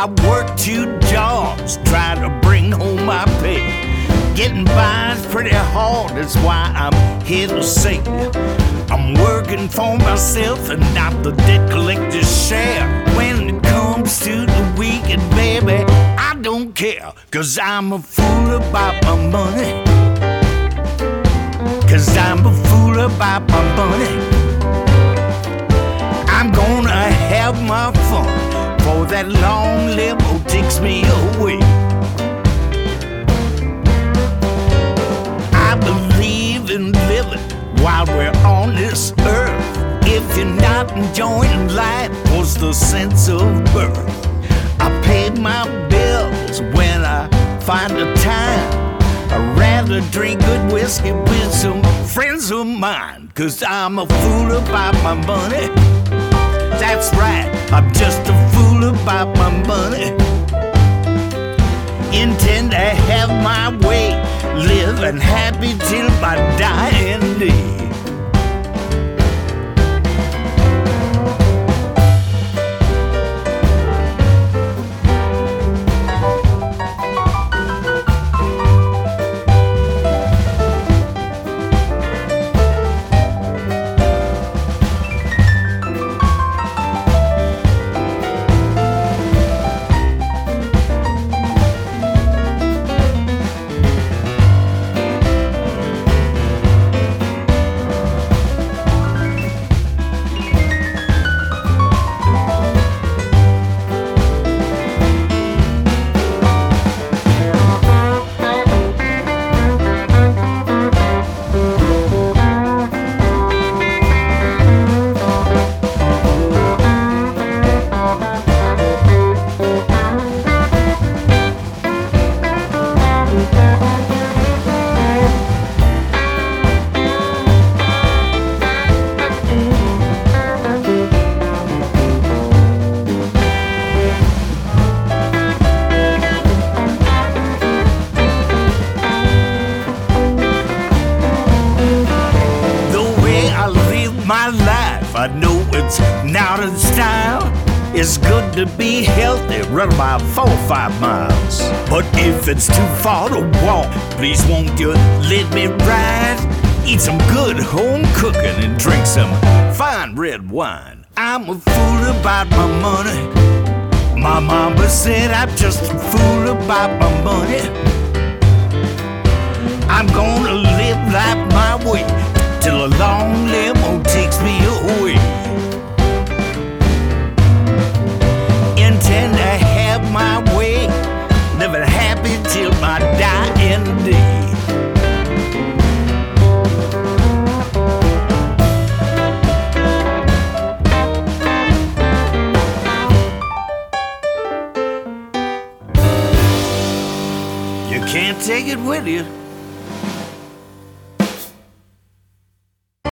I work 2 jobs, trying to bring home my pay. Getting by is pretty hard, that's why I'm here to say I'm working for myself and not the debt collector's share. When it comes to the weekend, baby, I don't care, 'cause I'm a fool about my money. 'Cause I'm a fool about my money. I'm gonna have my fun, for that long limo takes me away. I believe in living while we're on this earth. If you're not enjoying life, what's the sense of birth? I pay my bills when I find the time. I'd rather drink good whiskey with some friends of mine, 'cause I'm a fool about my money. That's right, I'm just a fool about my money. Intend to have my way, living happy till my dying day. My life, I know it's not in style. It's good to be healthy, run about 4 or 5 miles. But if it's too far to walk, please won't you let me ride? Eat some good home cooking and drink some fine red wine. I'm a fool about my money. My mama said I'm just a fool about my money. I'm gonna live life my way till a long limo takes me away. Intend to have my way, living happy till my dying day. You can't take it with you.